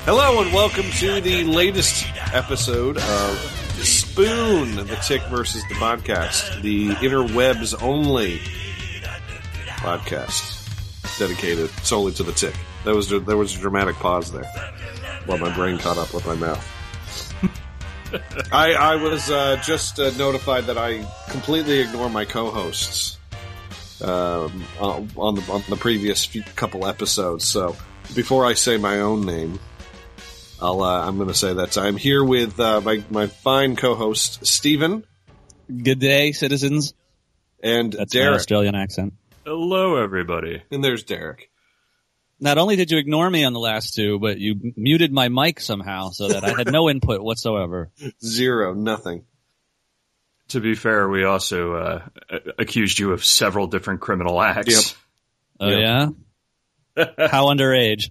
Hello and welcome to the latest episode of Spoon, the Tick versus the podcast, the interwebs only podcast dedicated solely to the Tick. There was a dramatic pause there while my brain caught up with my mouth. I was just notified that I completely ignore my co-hosts on the previous couple episodes. So before I say my own name, I'm going to say that I'm here with my fine co-host Stephen. Good day, citizens. And That's Derek. my Australian accent. Hello, everybody. And there's Derek. Not only did you ignore me on the last two, but you muted my mic somehow so that I had no input whatsoever. Zero, nothing. To be fair, we also accused you of several different criminal acts. Yep. Oh, yeah? How underage?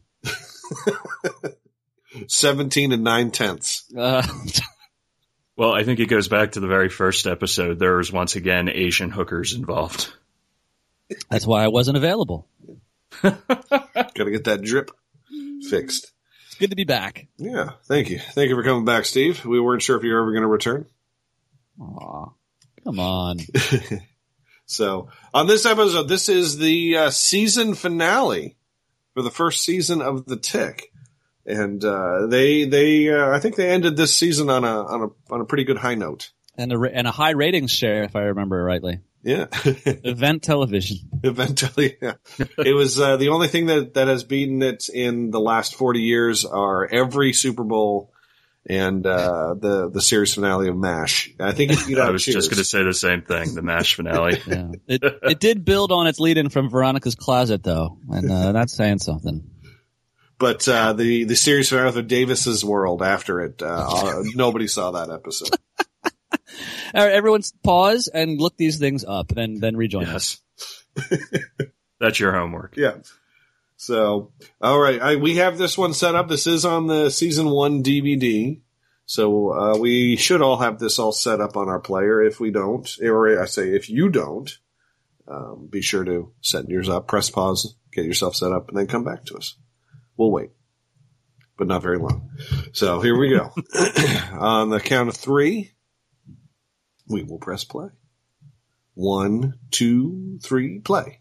17 and 9/10. Well, I think it goes back to the very first episode. There was once again Asian hookers involved. That's why I wasn't available. Gotta get that drip fixed. It's good to be back. Yeah, thank you. Thank you for coming back, Steve. We weren't sure if you were ever going to return. Aw, come on. So, on this episode, this is the season finale for the first season of The Tick. And I think they ended this season on a pretty good high note. And a high ratings share, if I remember rightly. Yeah. Event television. Eventually, yeah. It was the only thing that has beaten it in the last 40 years are every Super Bowl and the series finale of MASH. I think I was just going to say the same thing, the MASH finale. Yeah. It did build on its lead-in from Veronica's Closet, though, and that's saying something. But the series finale of Davis's World after it, nobody saw that episode. All right, everyone pause and look these things up, and then rejoin us. That's your homework. Yeah. So, all right, we have this one set up. This is on the season 1 DVD. So we should all have this all set up on our player. If we don't, or I say if you don't, be sure to set yours up, press pause, get yourself set up, and then come back to us. We'll wait, but not very long. So here we go. On the count of 3, we will press play. 1, 2, 3, play.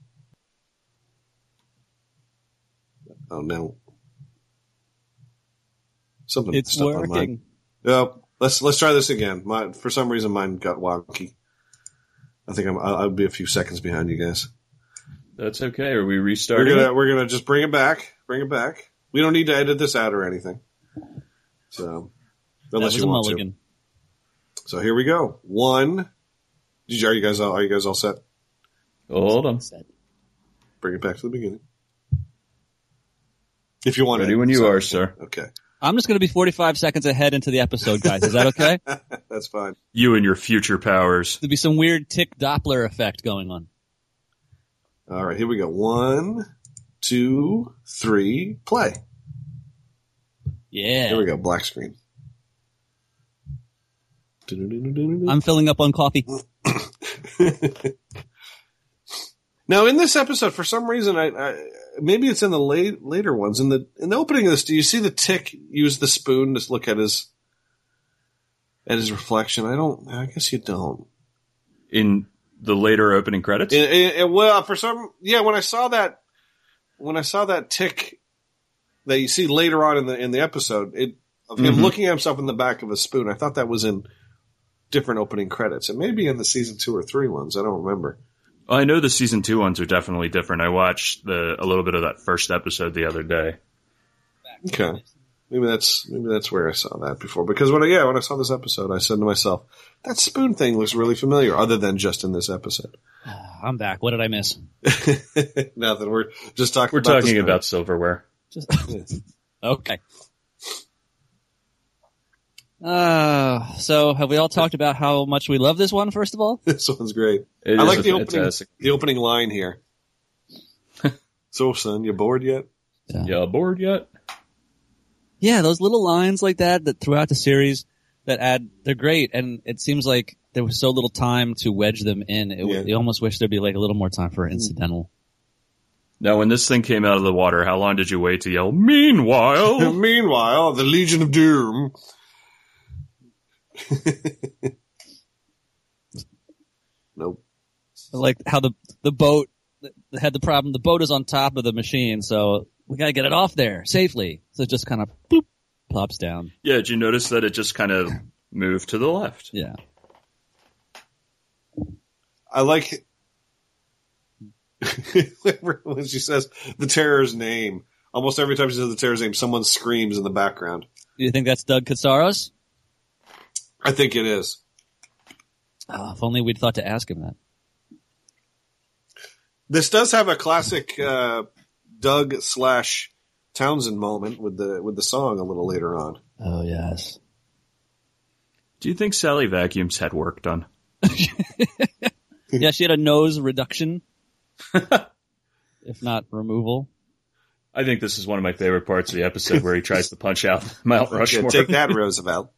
Oh no! It's working. Oh, let's try this again. For some reason, mine got wonky. I think I'll be a few seconds behind you guys. That's okay. Are we restarting? We're gonna just bring it back. Bring it back. We don't need to edit this out or anything. So unless you want to. So here we go. 1. Are you guys all set? Hold on. Bring it back to the beginning. If you want to. Ready when you are, sir. Okay. I'm just going to be 45 seconds ahead into the episode, guys. Is that okay? That's fine. You and your future powers. There'll be some weird tick Doppler effect going on. All right, here we go. 1, 2, 3, play. Yeah. Here we go. Black screen. I'm filling up on coffee. Now, in this episode, for some reason, maybe it's in the later ones. In the opening of this, do you see the Tick use the spoon to look at his reflection? I guess you don't. In the later opening credits? Well, when I saw that Tick that you see later on in the episode, of him looking at himself in the back of a spoon, I thought that was in different opening credits. It may be in the season 2 or 3 ones. I don't remember. Well, I know the season 2 ones are definitely different. I watched a little bit of that first episode the other day. Okay. Maybe that's where I saw that before. Because when I saw this episode, I said to myself, that spoon thing looks really familiar, other than just in this episode. I'm back. What did I miss? Nothing. We're just talking. We're talking about silverware. Okay. So have we all talked about how much we love this one, first of all? This one's great. I like the opening line here. So, son, you bored yet? Yeah. You bored yet? Yeah, those little lines like that throughout the series they're great. And it seems like there was so little time to wedge them in. You almost wish there'd be like a little more time for incidental. Now, when this thing came out of the water, how long did you wait to yell, "Meanwhile"? Meanwhile, the Legion of Doom. Nope. Like how the boat had the problem. The boat is on top of the machine, so we got to get it off there safely. So it just kind of boop, plops down. Yeah, did you notice that it just kind of moved to the left? Yeah. I like when she says the Terror's name. Almost every time she says the Terror's name, someone screams in the background. Do you think that's Doug Katsaros? I think it is. Oh, if only we'd thought to ask him that. This does have a classic Doug / Townsend moment with the song a little later on. Oh, yes. Do you think Sally Vacuums had work done? Yeah, she had a nose reduction, if not removal. I think this is one of my favorite parts of the episode where he tries to punch out Mount Rushmore. Yeah, take that, Roosevelt.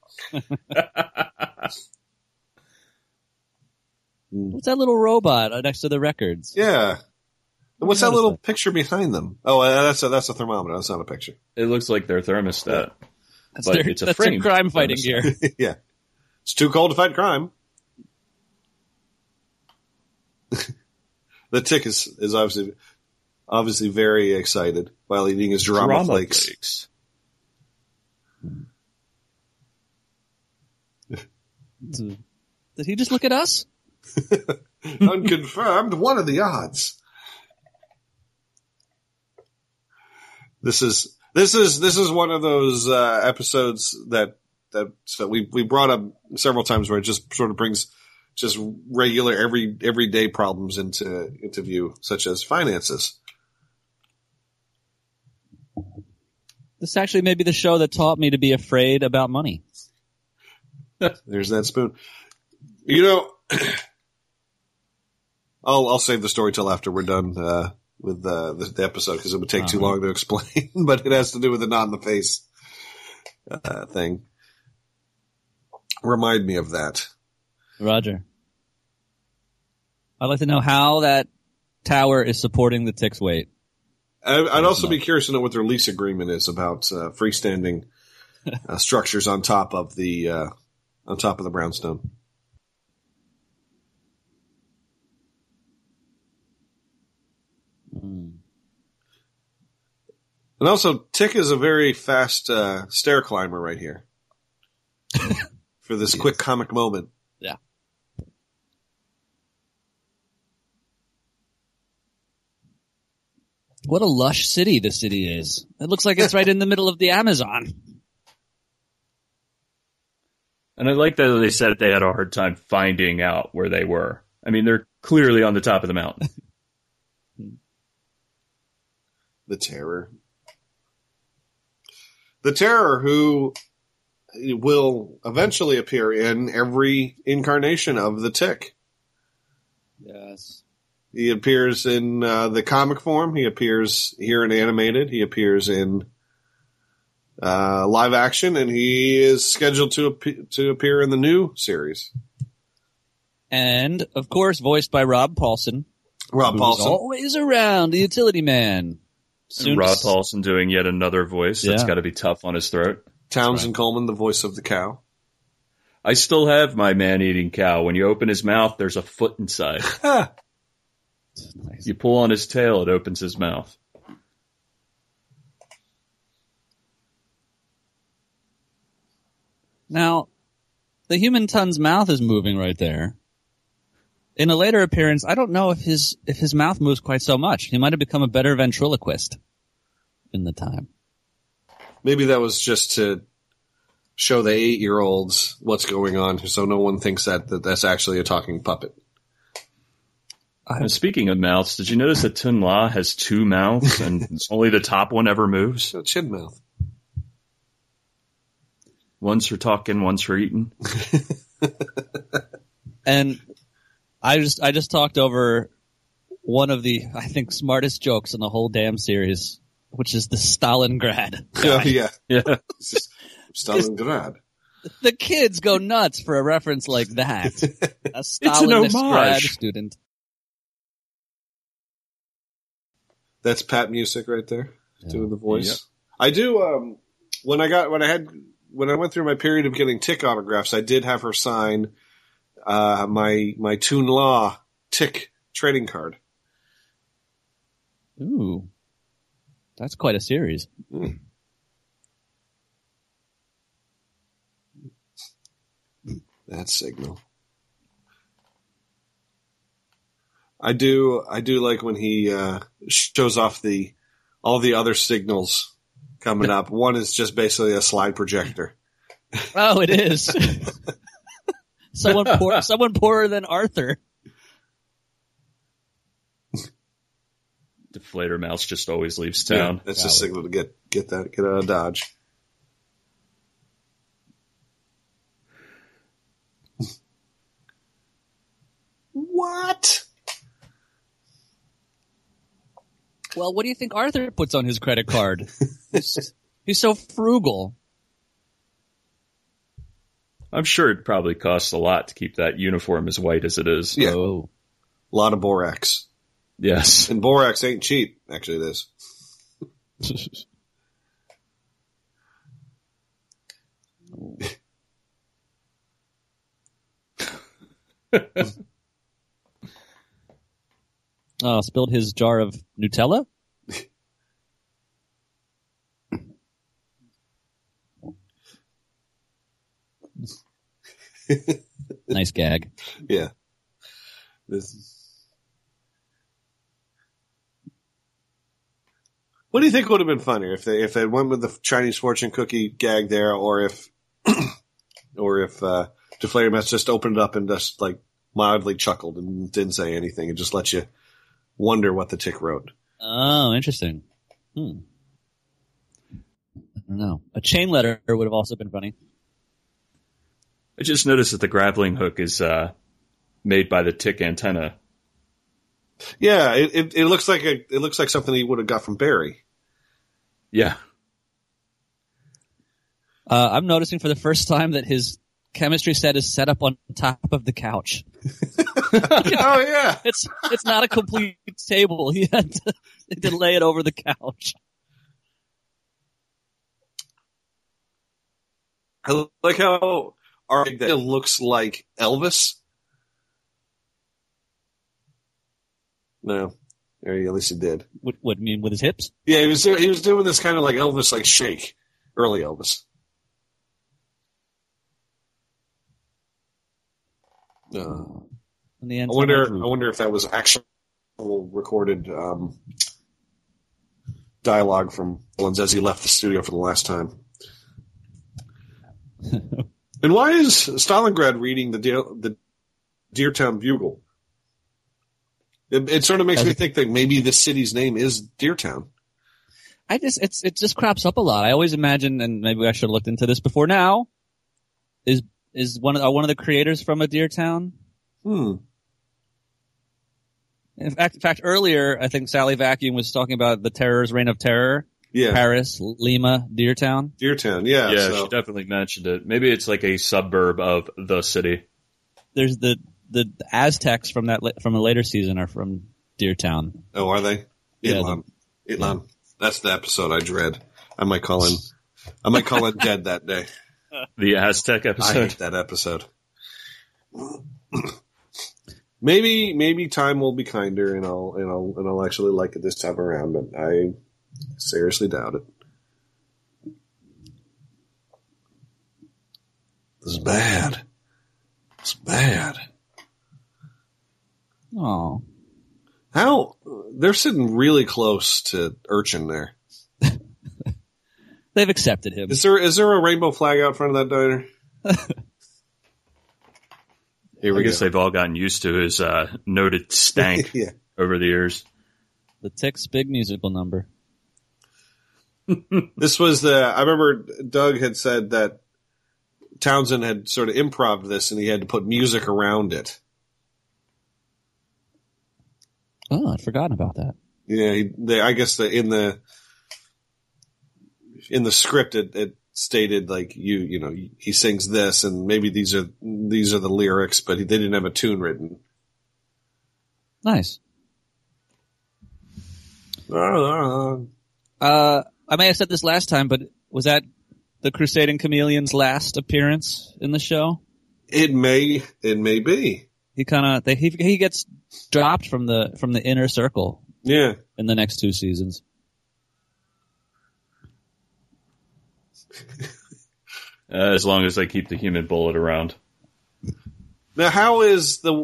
What's that little robot next to the records? Yeah. What's that little picture behind them? Oh, that's a thermometer. That's not a picture. It looks like their thermostat. That's but their, it's a that's frame their crime fighting thermostat. gear. Yeah. It's too cold to fight crime. The Tick is obviously very excited while eating his drama flakes. Did he just look at us? Unconfirmed, what are the odds? This is one of those episodes that we brought up several times where it just sort of brings just regular everyday problems into view, such as finances. This actually may be the show that taught me to be afraid about money. There's that spoon. You know, I'll save the story till after we're done with the episode because it would take too long to explain. But it has to do with the not in the face thing. Remind me of that. Roger. I'd like to know how that tower is supporting the Tick's weight. I'd also be curious to know what their lease agreement is about freestanding structures on top of the brownstone. And also, Tick is a very fast stair climber right here for this quick comic moment. Yeah. What a lush city this city is. It looks like it's right in the middle of the Amazon. And I like that they said they had a hard time finding out where they were. I mean, they're clearly on the top of the mountain. The Terror. The Terror, who will eventually appear in every incarnation of the Tick. Yes. He appears in the comic form. He appears here in animated. He appears in live action, and he is scheduled to appear in the new series. And, of course, voiced by Rob Paulsen. Rob Paulsen. Always around, the utility man. Rob Paulsen doing yet another voice. That's got to be tough on his throat. Townsend Coleman, the voice of the cow. I still have my man-eating cow. When you open his mouth, there's a foot inside. Nice. You pull on his tail, it opens his mouth. Now, the human ton's mouth is moving right there. In a later appearance, I don't know if his mouth moves quite so much. He might have become a better ventriloquist in the time. Maybe that was just to show the 8-year-olds what's going on, so no one thinks that's actually a talking puppet. And speaking of mouths, did you notice that Tun La has 2 mouths and only the top one ever moves? A chin mouth. One's for talking, one's for eating. And I just talked over one of the, I think, smartest jokes in the whole damn series, which is the Stalingrad. Yeah. Stalingrad. The kids go nuts for a reference like that. A Stalingrad student. That's Pat Music right there, doing the voice. Yep. I do. When I went through my period of getting Tick autographs, I did have her sign my Toon Law Tick trading card. Ooh, that's quite a series. Mm. That signal. I do like when he shows off all the other signals coming up. One is just basically a slide projector. Oh, it is. someone poorer than Arthur. Deflator Mouse just always leaves town. Yeah, that's a signal to get out of Dodge. What? Well, what do you think Arthur puts on his credit card? He's so frugal. I'm sure it probably costs a lot to keep that uniform as white as it is. Yeah. Oh. A lot of borax. Yes. And borax ain't cheap. Actually, it is. Oh, spilled his jar of Nutella? Nice gag. Yeah. What do you think would have been funnier if they went with the Chinese fortune cookie gag there, or if Deflator Mouse just opened it up and just like mildly chuckled and didn't say anything and just let you wonder what the Tick wrote. Oh, interesting. I don't know. A chain letter would have also been funny. I just noticed that the grappling hook is made by the Tick antenna. Yeah, it looks like something he would have got from Barry. Yeah. I'm noticing for the first time that his chemistry set is set up on top of the couch. Oh yeah, It's not a complete table. He had to lay it over the couch. I like how that looks like Elvis. No, at least he did. What mean with his hips? Yeah, he was doing this kind of like Elvis, like shake, early Elvis. In the end, I wonder if that was actual recorded dialogue from Rollins as he left the studio for the last time. And why is Stalingrad reading the Deertown Bugle? It sort of makes me think that maybe the city's name is Deertown. It just crops up a lot. I always imagine, and maybe I should have looked into this before now. Is one of the creators from a Deertown? In fact, earlier I think Sally Vacuum was talking about the Terror's Reign of Terror. Yeah, Paris, Lima, Deertown. Deertown, yeah. Yeah, so. she definitely mentioned it. Maybe it's like a suburb of the city. There's the Aztecs from a later season are from Deertown. Oh, are they? Itlan. Yeah. Itlan. That's the episode I dread. I might call him dead that day. The Aztec I episode. hate that episode. Maybe time will be kinder and I'll actually like it this time around, but I seriously doubt it. This is bad. It's bad. Oh. How they're sitting really close to Urchin there. They've accepted him. Is there a rainbow flag out front of that diner? Here we I guess go. they've all gotten used to his noted stank Yeah. over the years. The Tick's big musical number. This was I remember Doug had said that Townsend had sort of improv this and he had to put music around it. Oh, I'd forgotten about that. Yeah, I guess in the script it stated like he sings this and maybe these are the lyrics, but they didn't have a tune written. Nice. I may have said this last time, but was that the Crusading Chameleon's last appearance in the show? It may be. He gets dropped from the inner circle. Yeah. In the next 2 seasons. As long as they keep the human bullet around. Now, how is the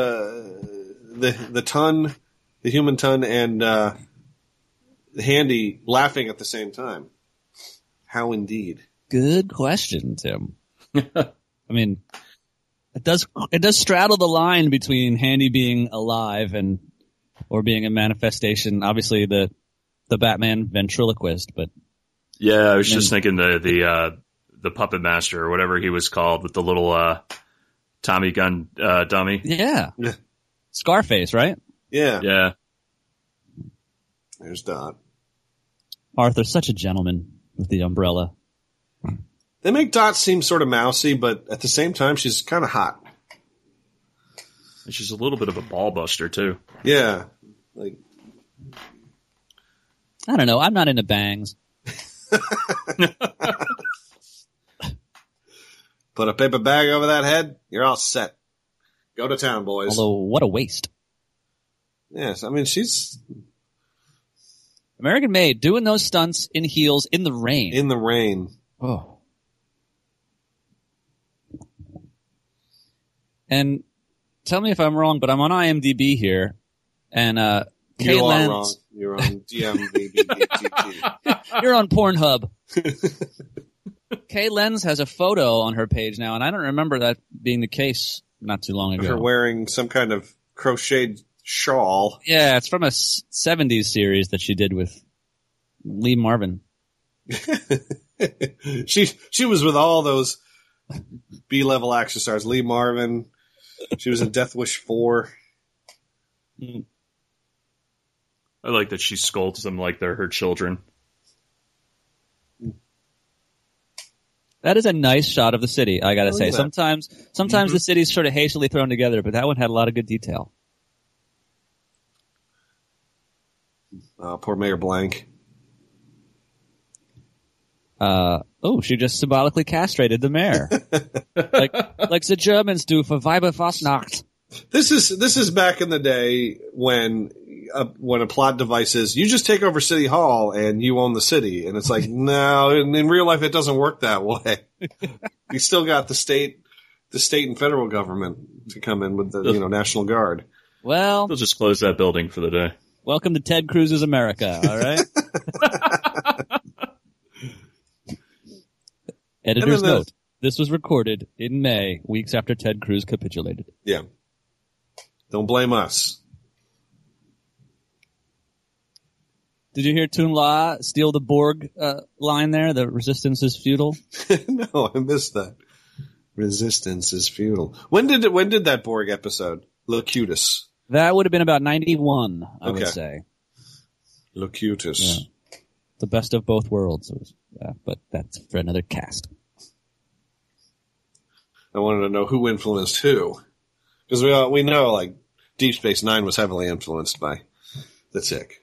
human ton and Handy laughing at the same time? How indeed? Good question, Tim. I mean, it does straddle the line between Handy being alive or being a manifestation. Obviously, the Batman ventriloquist, but yeah, I was just thinking the puppet master or whatever he was called with the little Tommy gun dummy. Yeah, Scarface, right? Yeah. There's Dot. Arthur's such a gentleman with the umbrella. They make Dot seem sort of mousy, but at the same time, she's kind of hot. And she's a little bit of a ball buster too. Yeah, I don't know. I'm not into bangs. Put a paper bag over that head, you're all set. Go to town, boys. Although, what a waste. Yes, I mean, she's American Made doing those stunts in heels in the rain. In the rain. Oh. And tell me if I'm wrong, but I'm on IMDb here, and you are wrong. You're on DMDB. You're on Pornhub. Kay Lenz has a photo on her page now, and I don't remember that being the case not too long ago. Her wearing some kind of crocheted shawl. Yeah, it's from a 70s series that she did with Lee Marvin. She was with all those B-level action stars. Lee Marvin. She was in Death Wish 4. I like that she scolds them like they're her children. That is a nice shot of the city, I gotta say. Sometimes the city's sort of hastily thrown together, but that one had a lot of good detail. Poor Mayor Blank. She just symbolically castrated the mayor. like the Germans do for Weiberfastnacht. This is back in the day when a plot device is you just take over City Hall and you own the city, and it's like no, in real life it doesn't work that way. You still got the state and federal government to come in with the National Guard. Well, they'll just close that building for the day. Welcome to Ted Cruz's America. All right. Editor's note: this was recorded in May, weeks after Ted Cruz capitulated. Yeah. Don't blame us. Did you hear Toon La steal the Borg line there? The resistance is futile? No, I missed that. Resistance is futile. When did that Borg episode? Locutus. That would have been about 91, I would say. Locutus. Yeah. The best of both worlds. But that's for another cast. I wanted to know who influenced who. Because we know, like, Deep Space Nine was heavily influenced by the Tick.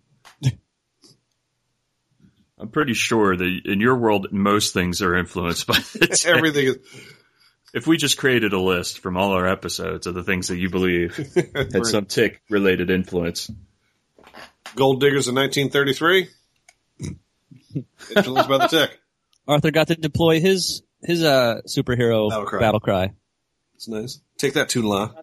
I'm pretty sure that in your world, most things are influenced by the Tick. Everything is... If we just created a list from all our episodes of the things that you believe had some Tick-related influence. Gold Diggers in 1933? Influenced by the Tick. Arthur got to deploy his superhero battle cry. It's nice. Take that, Toon La.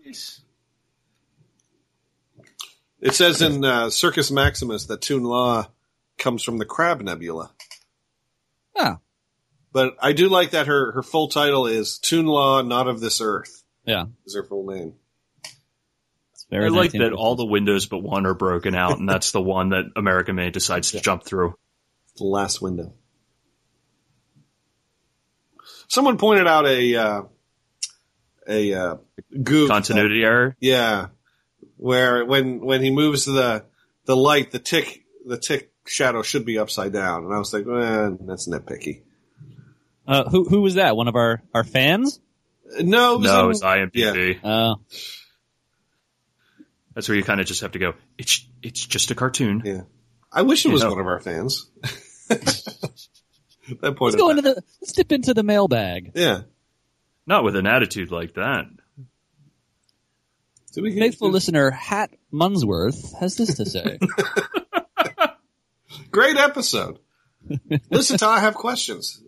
It says in Circus Maximus that Toon La comes from the Crab Nebula. Ah. But I do like that her full title is Toon La, Not of This Earth. Yeah. Is her full name. I like that all the windows but one are broken out, and that's the one that American Made decides to jump through. The last window. Someone pointed out a goof. Continuity error? Yeah. Where when he moves the light, the tick shadow should be upside down. And I was like, that's nitpicky. Who was that? One of our fans? No, it was IMDb. Yeah. That's where you kind of just have to go, it's just a cartoon. Yeah. I wish it was one of our fans. That point Let's dip into the mailbag. Yeah. Not with an attitude like that. Faithful listener Hat Munsworth has this to say. Great episode. Listen till I have questions.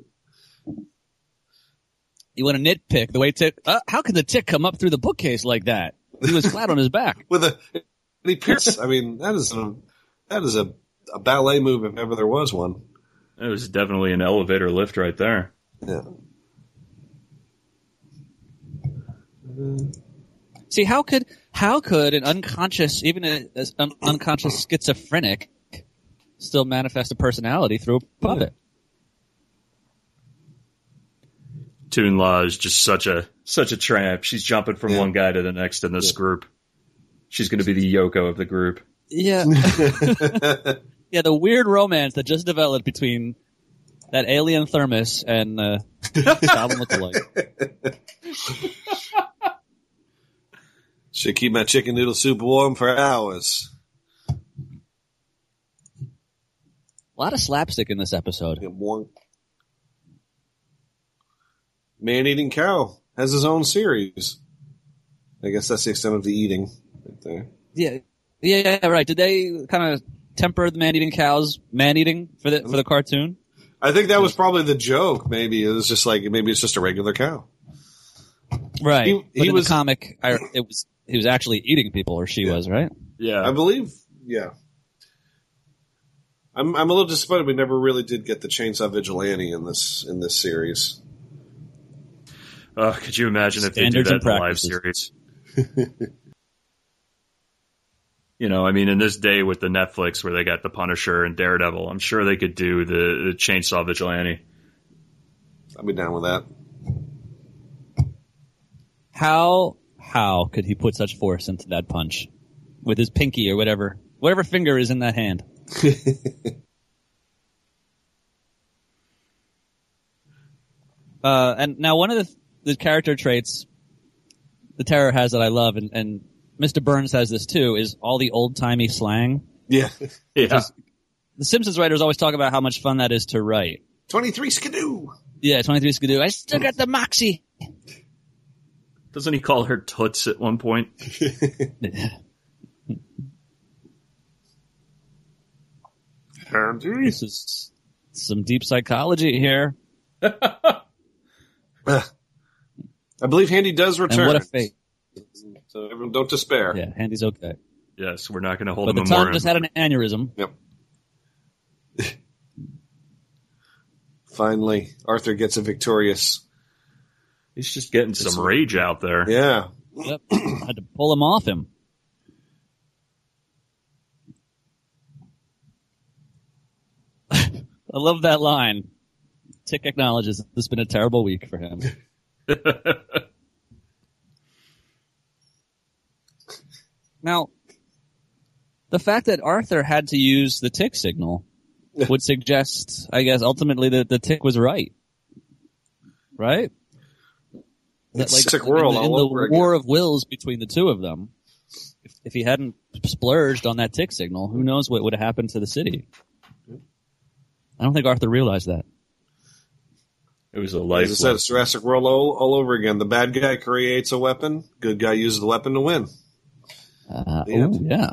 You want to nitpick the way Tick... how could the Tick come up through the bookcase like that? He was flat on his back. He pierced. I mean, that is a ballet move if ever there was one. It was definitely an elevator lift right there. Yeah. See, how could an unconscious, even an unconscious schizophrenic, still manifest a personality through a puppet? Toon Law is just such a tramp. She's jumping from one guy to the next in this group. She's going to be the Yoko of the group. Yeah. Yeah, the weird romance that just developed between that alien thermos and Goblin lookalike. Should keep my chicken noodle soup warm for hours. A lot of slapstick in this episode. Man-eating cow has his own series. I guess that's the extent of the eating right there. Yeah, right. Did they kind of temper the man-eating cows man-eating for the cartoon? I think that was probably the joke. Maybe it was just like maybe it's just a regular cow. Right. He was the comic. He was actually eating people, or she was, right? Yeah, I believe. Yeah. I'm a little disappointed we never really did get the Chainsaw Vigilante in this series. Could you imagine if they did that in the live series? I mean, in this day with the Netflix where they got the Punisher and Daredevil, I'm sure they could do the Chainsaw Vigilante. I'd be down with that. How could he put such force into that punch with his pinky or whatever finger is in that hand? And now one of the character traits the Terror has that I love, and Mr. Burns has this too, is all the old-timey slang. Yeah. The Simpsons writers always talk about how much fun that is to write. 23 skidoo. Yeah, 23 skidoo. I still got the moxie. Doesn't he call her Toots at one point? This is some deep psychology here. I believe Handy does return. And what a fate. So everyone don't despair. Yeah, Handy's okay. Yes, we're not going to hold him a memorial. But the tongue just had an aneurysm. Yep. Finally, Arthur gets a victorious. He's just getting some rage out there. Yeah. Yep. I had to pull him off him. I love that line. Tick acknowledges this has been a terrible week for him. Now, the fact that Arthur had to use the tick signal would suggest, I guess, ultimately that the tick was right. Right? It's like, Sick World in all the over war again. of wills between the two of them, if he hadn't splurged on that tick signal, who knows what would have happened to the city? I don't think Arthur realized that. It was a life. As I said, it's Jurassic World all over again. The bad guy creates a weapon. Good guy uses the weapon to win. Oh, yeah.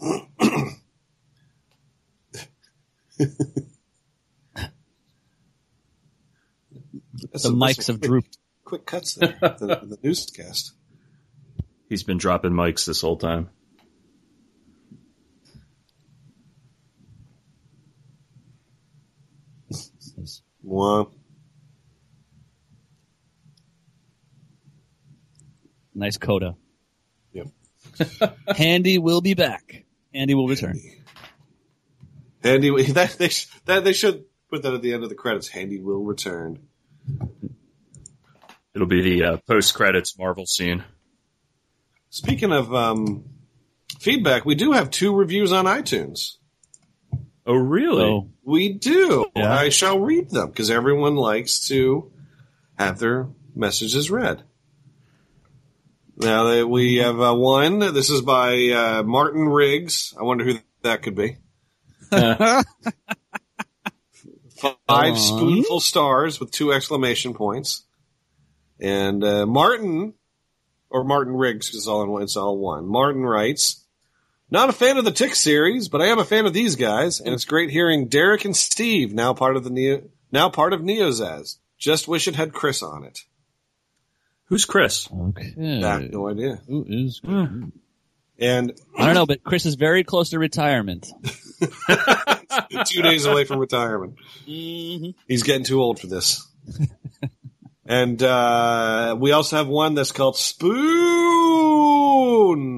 The mics have drooped. Quick cuts there. the newscast. He's been dropping mics this whole time. Wow. Nice coda. Yep. Handy will be back. Handy will return. Handy, they should put that at the end of the credits. Handy will return. It'll be the post-credits Marvel scene. Speaking of feedback, we do have 2 reviews on iTunes. Oh, really? Oh. We do. Yeah. I shall read them because everyone likes to have their messages read. Now we have one. This is by Martin Riggs. I wonder who that could be. 5 spoonful stars with 2 exclamation points. And Martin Riggs is all in one. It's all one. Martin writes, "Not a fan of the Tick series, but I am a fan of these guys, and it's great hearing Derek and Steve now part of Neozaz. Just wish it had Chris on it." Who's Chris? Okay. I have no idea. Who is Chris? And I don't know, but Chris is very close to retirement. 2 days away from retirement. Mm-hmm. He's getting too old for this. And we also have one that's called Spoon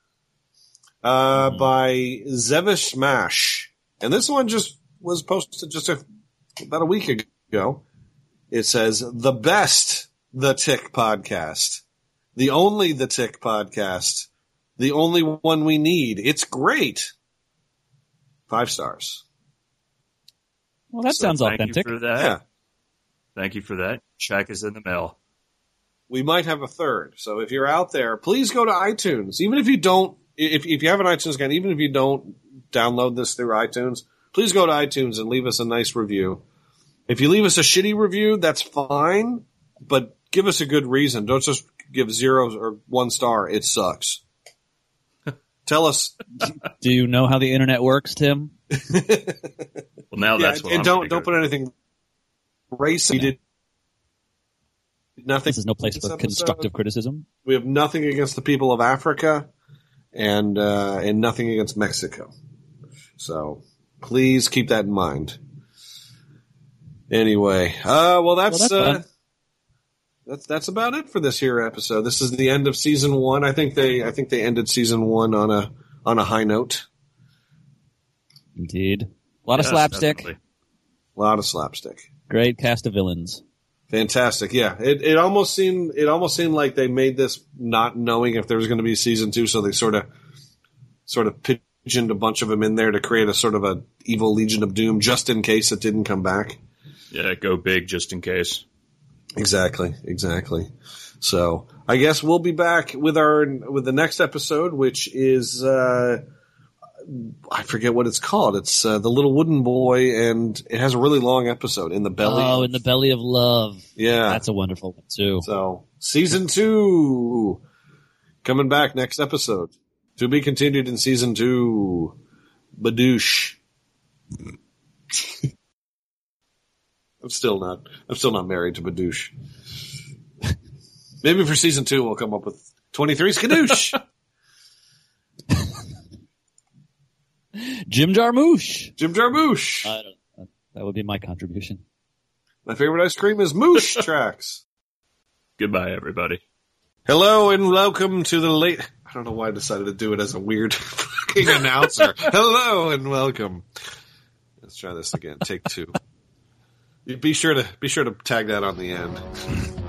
by Zevish Mash. And this one just was posted about a week ago. It says, "The best The Tick podcast. The only The Tick podcast. The only one we need. It's great." 5 stars. Well, that sounds authentic. Thank you for that. Yeah. Thank you for that. Check is in the mail. We might have a third. So if you're out there, please go to iTunes. Even if you don't, if you have an iTunes account, even if you don't download this through iTunes, please go to iTunes and leave us a nice review. If you leave us a shitty review, that's fine, but give us a good reason. Don't just give 0 or 1 star. It sucks. Tell us. Do you know how the internet works, Tim? Well, now that's what and I'm don't put anything racist. We did nothing. This is no place for constructive criticism. We have nothing against the people of Africa, and nothing against Mexico. So please keep that in mind. Anyway, that's about it for this here episode. This is the end of season 1. I think they ended season 1 on a high note. Indeed. A lot of slapstick. Definitely. A lot of slapstick. Great cast of villains. Fantastic. Yeah. It almost seemed like they made this not knowing if there was going to be season 2, so they sort of pigeoned a bunch of them in there to create a sort of a evil Legion of Doom just in case it didn't come back. Yeah, go big just in case. Exactly. So I guess we'll be back with the next episode, which is I forget what it's called. It's the Little Wooden Boy, and it has a really long episode, In the Belly. Oh, In the Belly of Love. Yeah, that's a wonderful one too. So season 2 coming back next episode, to be continued in season 2. Badoosh. I'm still not married to Badoosh. Maybe for season 2 we'll come up with 23 Skadoosh. Jim Jarmusch. I don't know. That would be my contribution. My favorite ice cream is Moosh Tracks. Goodbye, everybody. Hello and welcome to the late... I don't know why I decided to do it as a weird fucking announcer. Hello and welcome. Let's try this again. Take 2. Be sure to tag that on the end.